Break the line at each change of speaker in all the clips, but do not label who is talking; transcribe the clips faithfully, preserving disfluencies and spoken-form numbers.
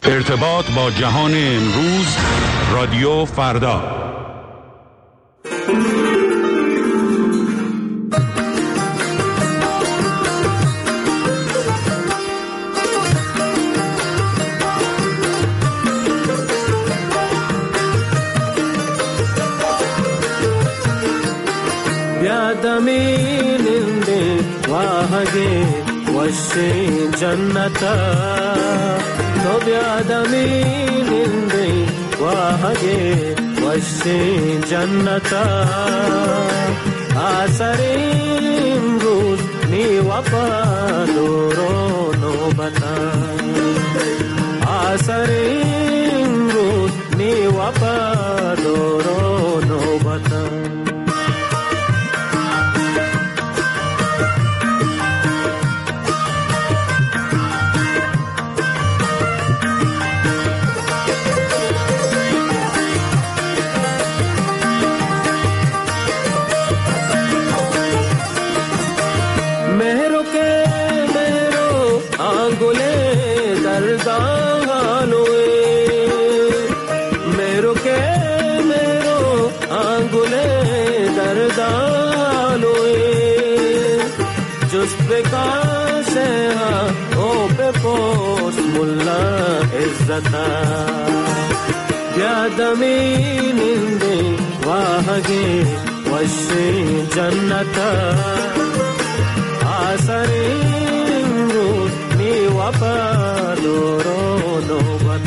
ارتباط با جهان امروز، رادیو فردا.
ಬ್ಯಾದಮೀನಿಂದೆ ವಾಹಗೆ ವಶೆ ಜನ್ನತ तो ಬ್ಯಾದಮೀನಿಂದೆ ವಾಹಗೆ ವಶೆ ಜನ್ನತ ಆಸರೆ ಇಮ್ರೂಜ್ ನೀ ವಫಾದೋರೋ ನೋಬತ ಆಸರೆ ಇಮ್ರೂಜ್ ನೀ ವಫಾದೋರೋ ನೋಬತ ಬ್ಯಾದಮೀನಿಂದೆ ವಾಹಗೆ ವಶೆ ಜನ್ನತ ಆಸರೆ ಇಮ್ರೂಜ್ ನೀ ವಫಾದೋರೋ ನೋಬತ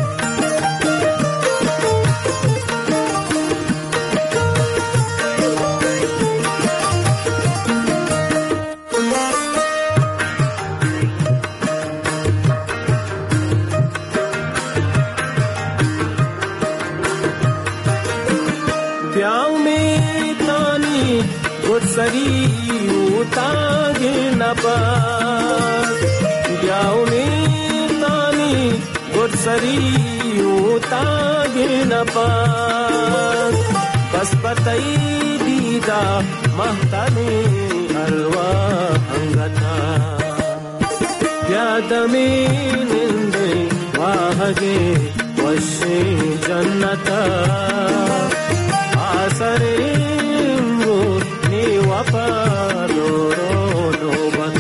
सरी उतागे न पास ब्याउनी तानी गुरसरी उतागे न पास बस पतई दीदा महताने अलवा अंगता ब्यादमीनिंदे वाहगे वशे जन्नता आसरे वफादोरो नोबत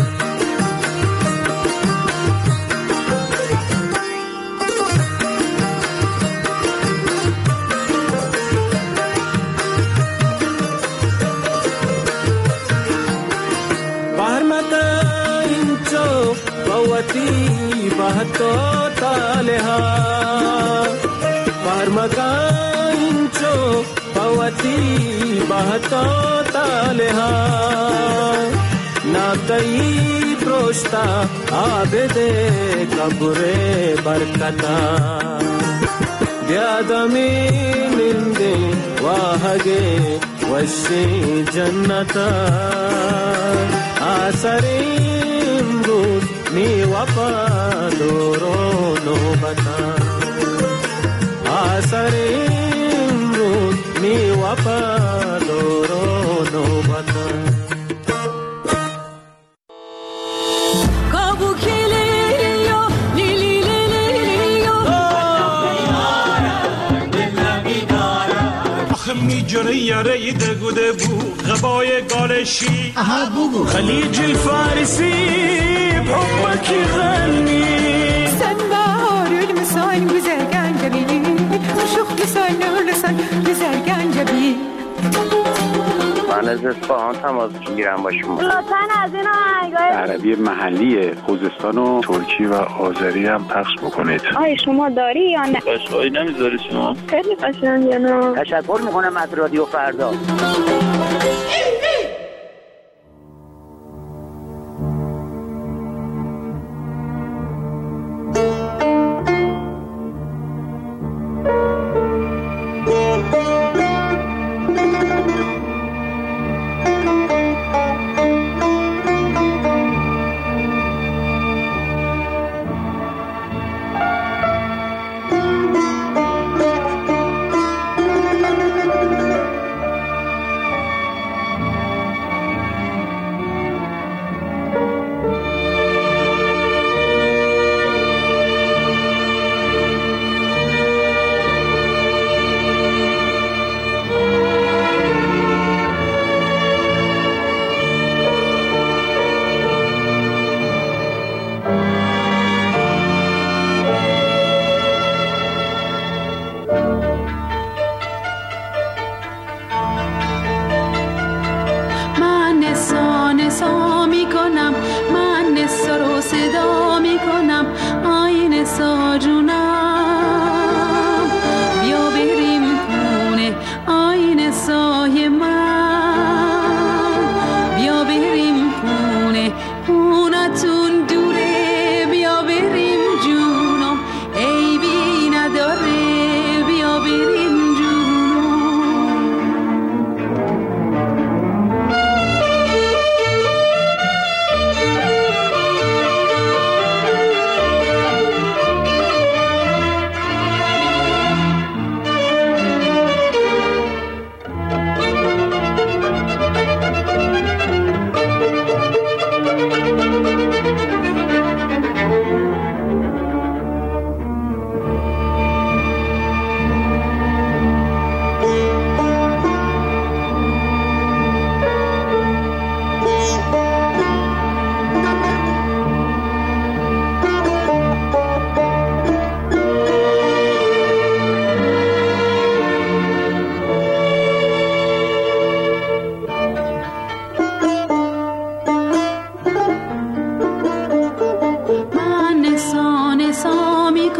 बारमता इंचो बवती बहतो तालेहा बारमता इंचो बवती बहतो तालेहा नातई प्रोष्टा आबेदे कब्रे बरकता ब्यादमीनिंदे वाहगे वशे जन्नता आसरे इम्रूज नी वफादोरो नोबता आसरे इम्रूज नी वफादोरो नोबता
میجره یاره دگو دگو غبای گالشی خلیج الفارسی بحبك يغني
sen bahar المسان güzel gencebi aşık lisan lisan güzel gencebi
من از اصفهان تماس میگیرم با شما.
لطفاً از این آهنگای
عربی محلی خوزستان و ترکی و آذری هم پخش بکنید.
آی شما داری یا نه؟
قشقایی نمیذاری شما؟
خیلی قشنگه نه؟
تشکر میکنم از رادیو فردا.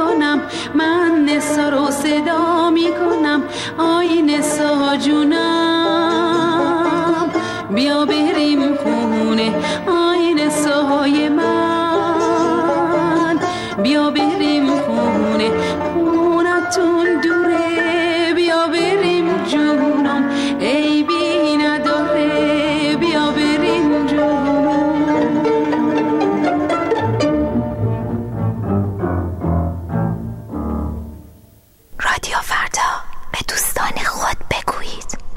کنم، من نسا رو صدا می کنم، آی نسا جونم بیا بریم خونه، آی نسای من بیا بریم خونه، خونتون دوره بیا بریم جونم، ای بی نداره بیا بریم جونم.
رادیو فردا، به دوستان خود بگویید.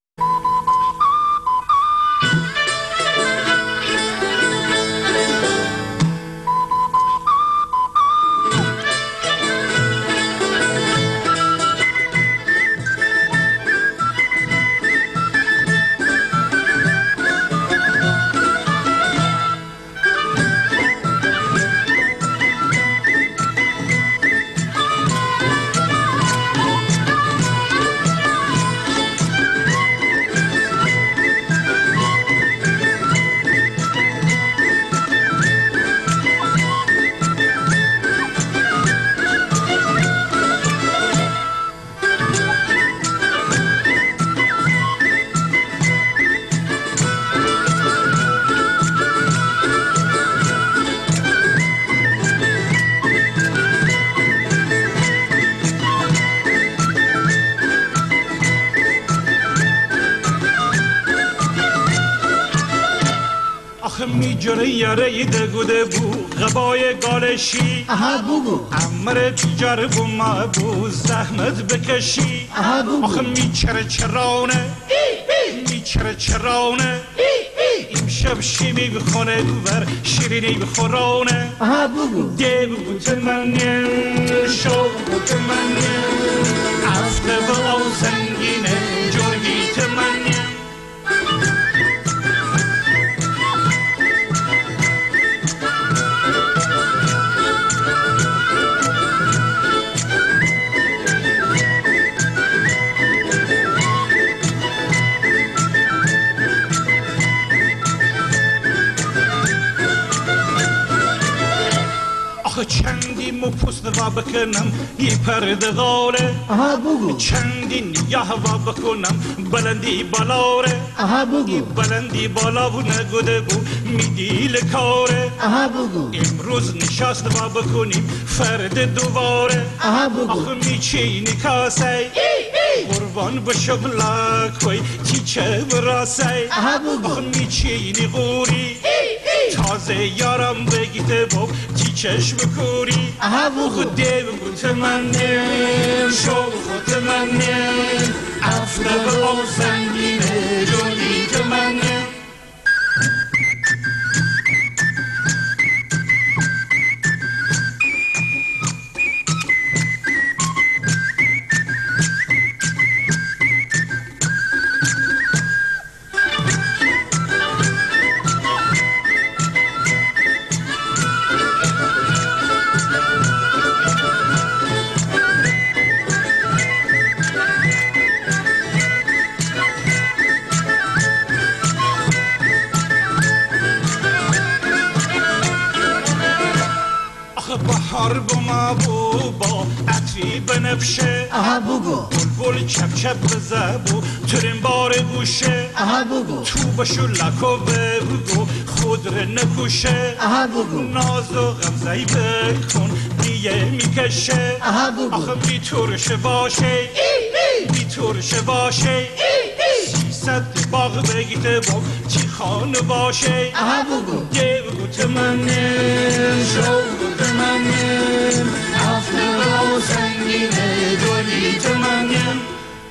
میجره یاره دگو دبو غبای گالشی
اها بگو
امر تجار بو ما بو زحمت بکشی
اها بگو
آخه میچره چرانه میچره چرانه امشب شیمی بخونه بر شیرینی بخورانه
اها بگو
دیو بوت منیم شو بوت منیم افته و آزنگینه جرگیت منیم چندی مو پست و بکنم یه پرده غاله
اها بگو
چندی نگاه و بکنم بلندی بالاره
اها بگو
بلندی بالا و نگوده بو میدیل کاره
اها بگو
امروز نشست و بکنیم فرد دوباره
اها بگو
آخه میچینی کاسه قربان بشم لاکوی تیچه براسه
اها بگو
آخه میچینی غوری تازه یارم بگیته با تیچش بکوری
اها بگو
دیو بوت منیم شو خود منیم افته و آزنگینه جونیت منیم بهار بما بو با عطری بنفشه
اها بگو
بلبل چپ چپ بزبو ترین بار گوشه
اها بگو
تو بشو لکو بگو خود رو نکوشه
اها بگو
ناز و غمزهی بکن دیگه میکشه
اها بگو
آخه میتورشه باشه میتورشه باشه سیصد باغ بگیته با چی خانه باشه
اها بگو
دیو گوت منیم شو گوت منیم افته و سنگینه دولیت منیم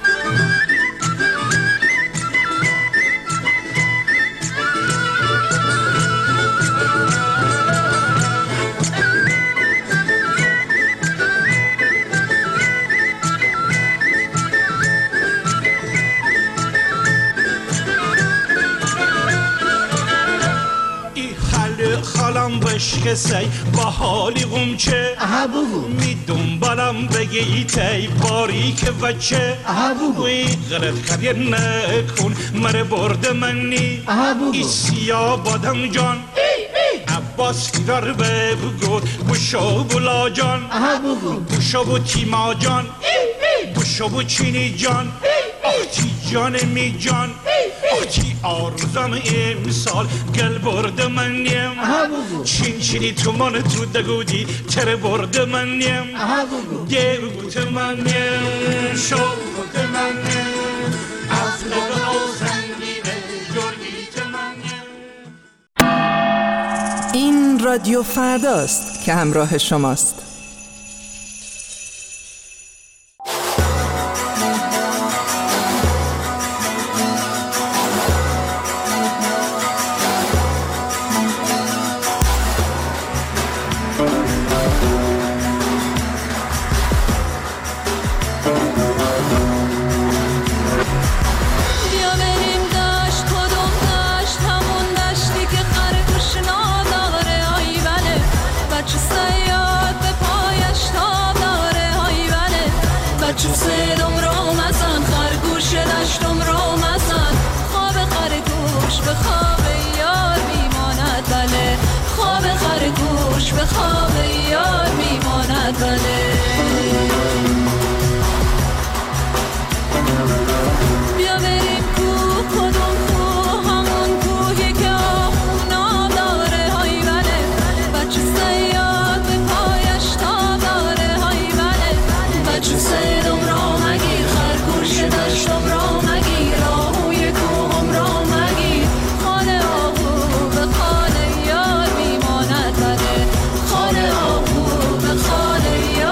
خالم بشکسی با حالی غمچه
اها بگو
می دنبالم بگی تی باریک وچه
اها بگو
وی غلط خریر نکن مره برد منی
اها بگو
ای سیاه بادم جان باسیرار به بگو بوشو بولا جان بوشو بو تیما جان بوشو بو چینی جان آختی جان می جان آختی آرزم امسال گل برد من نیم چین چینی تو من تو دگودی تر برد من نیم دیو بوت من نیم شو بوت من نیم از لگن و زنگیره جرگیت من نیم.
این رادیو فرداست که همراه شماست.
به خواب یار میماند بله بیا بریم کوه کدوم کوه همون کوهی که آخونا داره های بله بچه سیاد به پایش تا داره های بله بچه سیدم را مگیر خرگوش دشتم را مگیر آهوی کوهم را مگیر خانه آهو به خانه یار میماند بله خانه آهو به خانه یار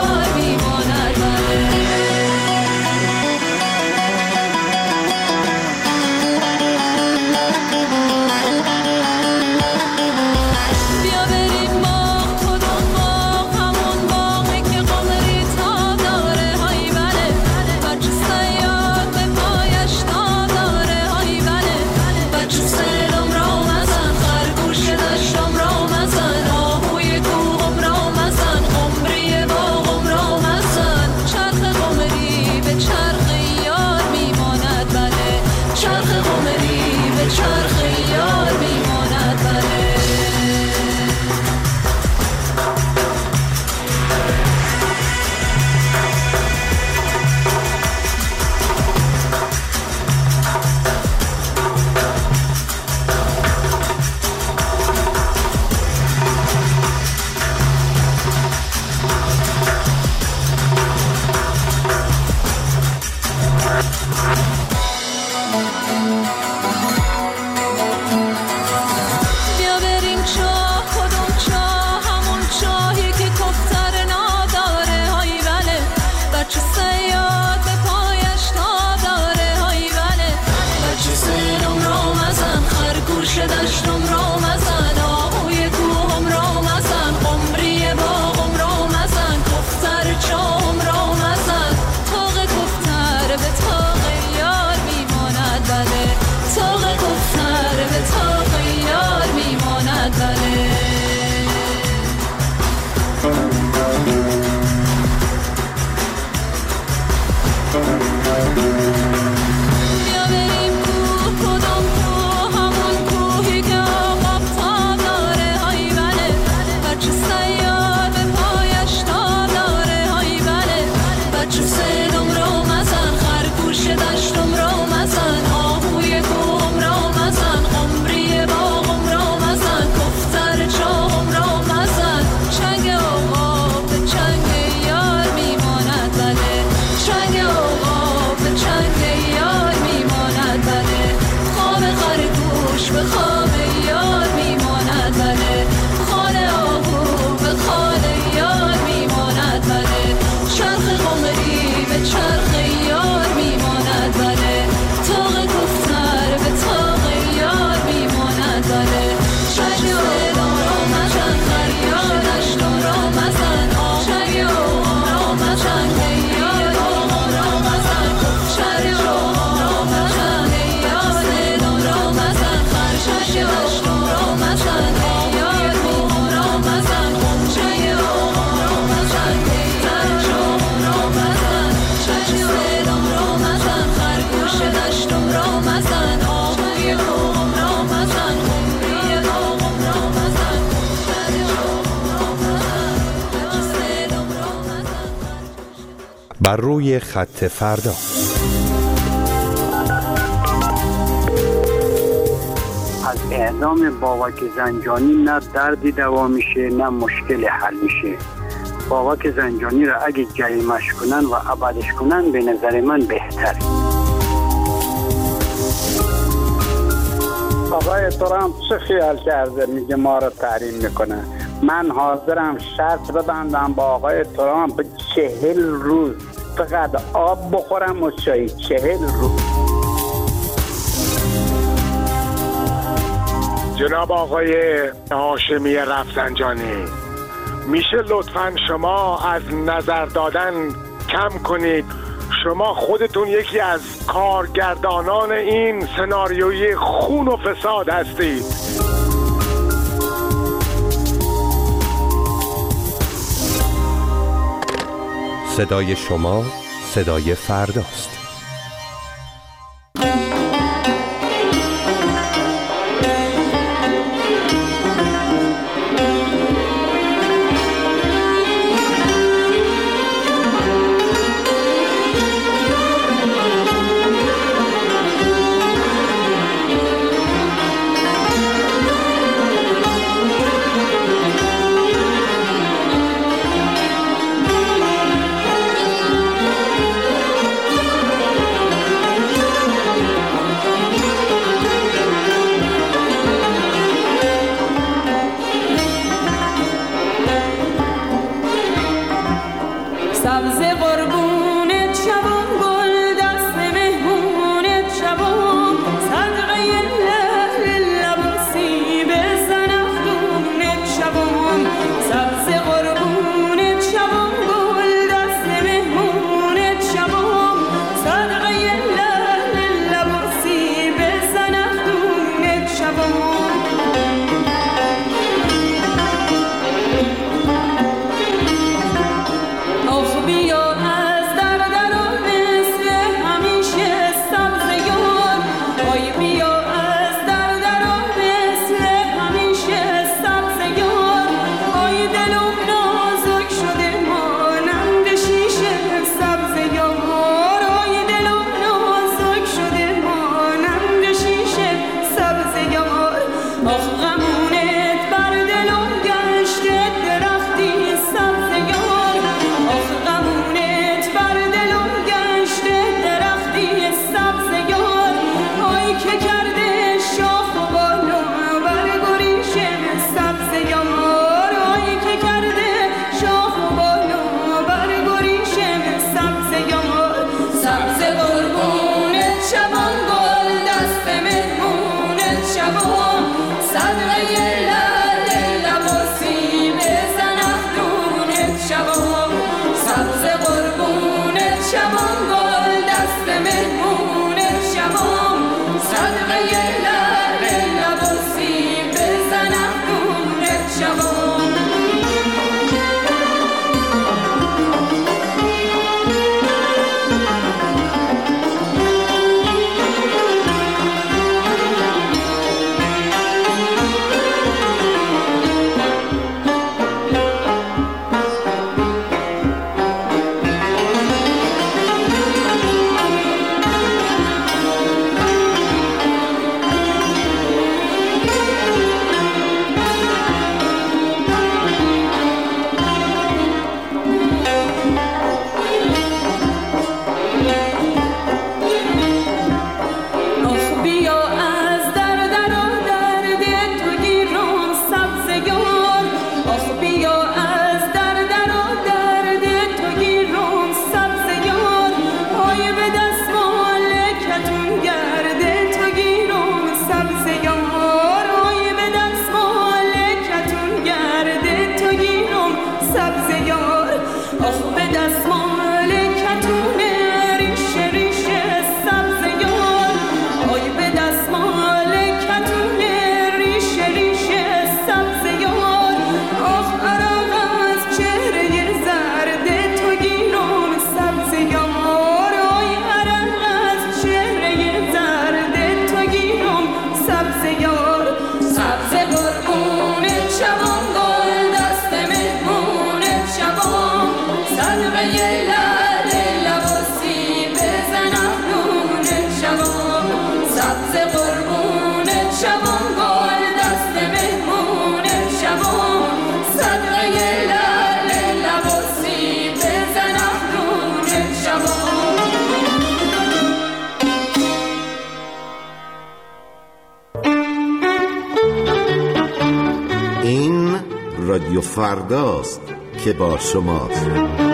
بر روی خط فردا.
از اعدام بابک زنجانی نه دردی دوا میشه نه مشکل حل میشه. بابک زنجانی را اگه جریمش کنن و ابدش کنن به نظر من بهتره.
آقای ترامپ چه خیال کرده میگه ما را تحریم میکنه؟ من حاضرم شرط ببندم با آقای ترامپ چهل روز فقط آب بخورم و چای. چهل روز.
جناب آقای هاشمی رفسنجانی، میشه لطفاً شما از نظر دادن کم کنید؟ شما خودتون یکی از کارگردانان این سناریوی خون و فساد هستید.
صدای شما صدای فرداست.
Yeah.
فرداست که با شماست.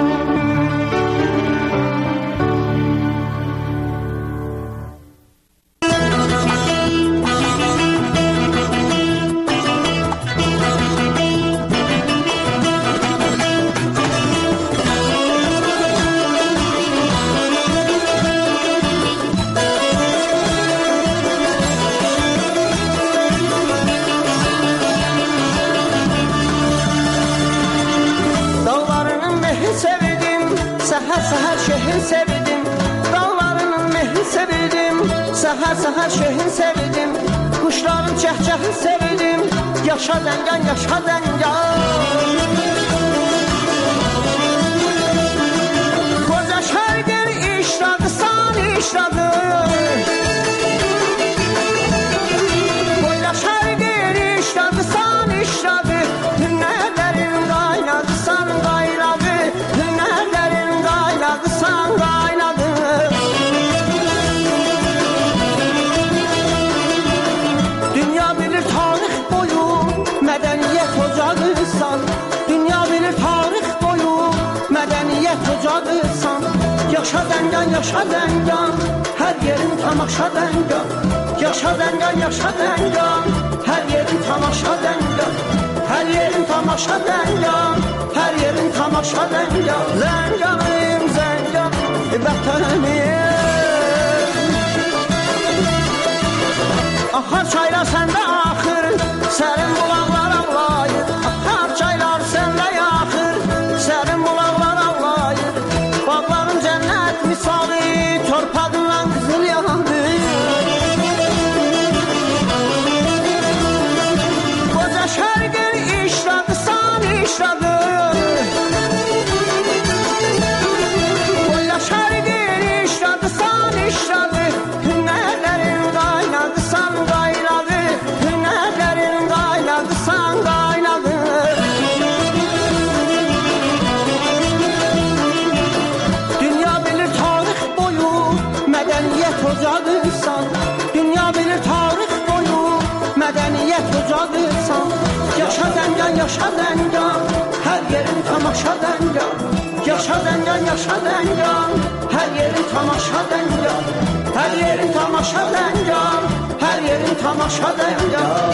Səhər səhər şehrin sevdim, kuşların cəhcəhini sevdim. Yaşa dəngan, yaşa dəngan. Koca şərqin işladı, san işladı. Koca şərqin işladı, san işladı. Hünnərlərin qaynadı, san qaynadı. Hünnərlərin qaynadı, san qaynadı. Mədəniyyət ocağısan, dünya bilir tarix boyu. Mədəniyyət ocağısan, yaşa dəngan, yaşa dəngan. Hər yerin tamaşa dəngan, yaşa dəngan, yaşa dəngan. Hər yerin tamaşa dəngan, hər yerin tamaşa dəngan. Hər yerin tamaşa dəngan. Zənganım, zəngan, vətənim. Ahar çaylar səndə axır, sərin bulaqlar ağlayır. Ahar çaylar səndə yaxır, sərin bulaqlar ağlayır. Bağların cənnət misali, torpağınla qızıl yandı. Qoca şərqin işladı, san işladı. Qoca şərqin işladı, san işladı. Hünnərlərin qaynadı, san qaynadı. Hünnərlərin qaynadı, san qaynadı. Dünya bilir tarix boyu, mədəniyyət ocağısan. Dünya bilir tarix boyu, mədəniyyət ocağısan. Yaşa dəngan, yaşa dəngan. Hər yerin tamaşa dəngan. Yaşa dəngan, yaşa dəngan. Hər yerin tamaşa dəngan. Hər yerin tamaşa dəngan. Hər yerin tamaşa dəngan.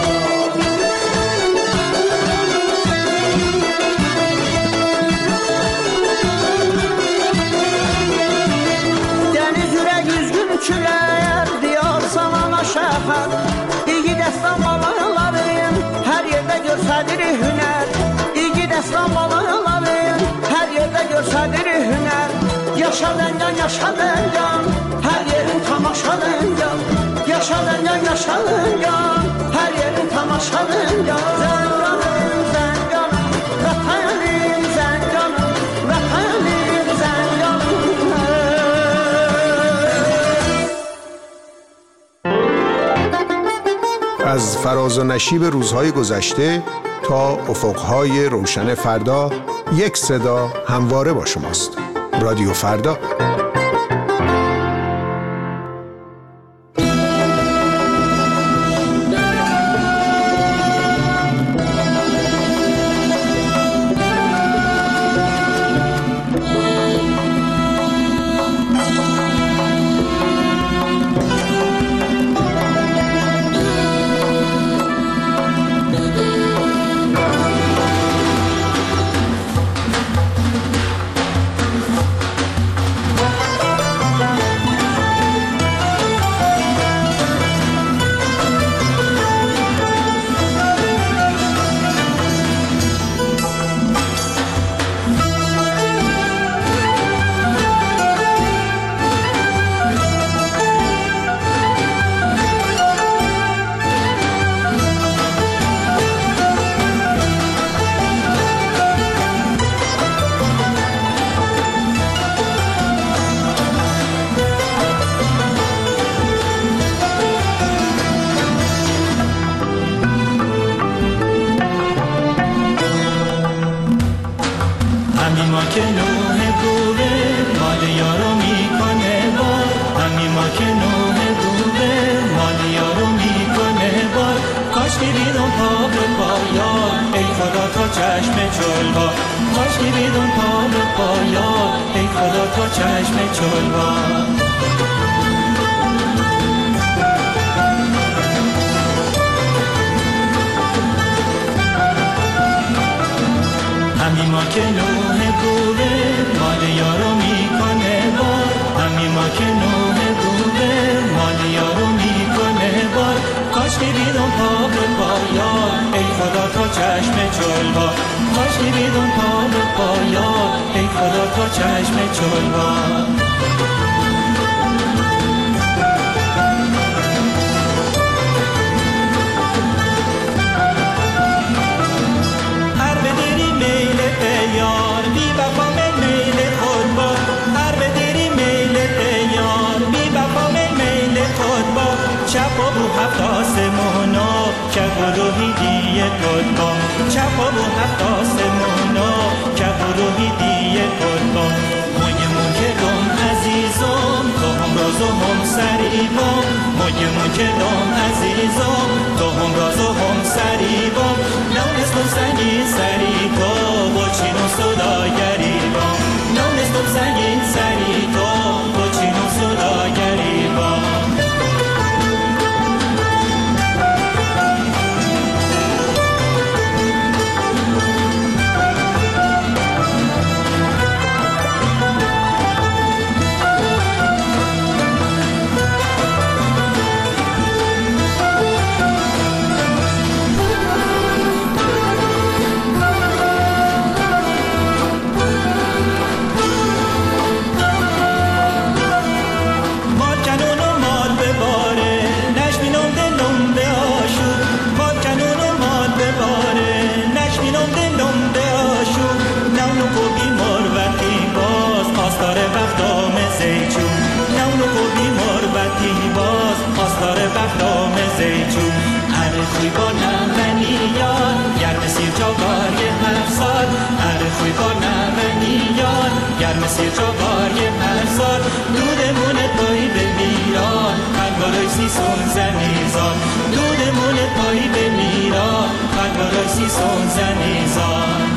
Dəniz ürək üzgün külər, diyar salana şəhər. İlgi dəstan balalarım, hər yerdə görsədir hünər. İlgi dəstan balalarım, hər yerdə görsədir hünər. Yaşa dəngan, yaşa dəngan. Hər yerin tamaşa dəngan. Yaşa dəngan, yaşa dəngan. Hər yerin tamaşa dəngan. Zənganım, zənganım, vətənim, zənganım, vətənim, zənganım.
از فراز و نشیب روزهای گذشته تا افقهای روشن فردا، یک صدا همواره با شماست. رادیو فردا.
خدا تا چشم چلوا کاش که بدون پا به پایان ای خدا تا چشم چلوا همین ما که نوه بوده مال یارو میکنه بار همین ما که نوه بوده مال یارو میکنه بار کاش که بیدون پا به پایان ای خدا تا چشم چلوا کاش که بیدون پا به پایان ای خدا تا چشم چلوا یار بی وفا میل خود با هر بدری میل یار بی وفا میل خود با چپ و بو هفت آسمونا که گروهی دیه خود با چپ و بو هفت آسمونا که گروهی دیه خود با مویمون که دم عزیزم تو هم راز و هم سریبم مویمون که دم عزیزم تو هم راز و هم سریبم نونستم سنگی سری تو چینو صداگری با نونستم سنگین سری تو با چینو صداگری با بخرام زیتون عرخوی با نمنیان گرم سیر جاگاری هر سال عرخوی با نمنیان گرم سیر جاگاری هر سال دودمون پایی به میران قلبارای سیسون زنیزان دودمون پایی به میران قلبارای سیسون زنیزان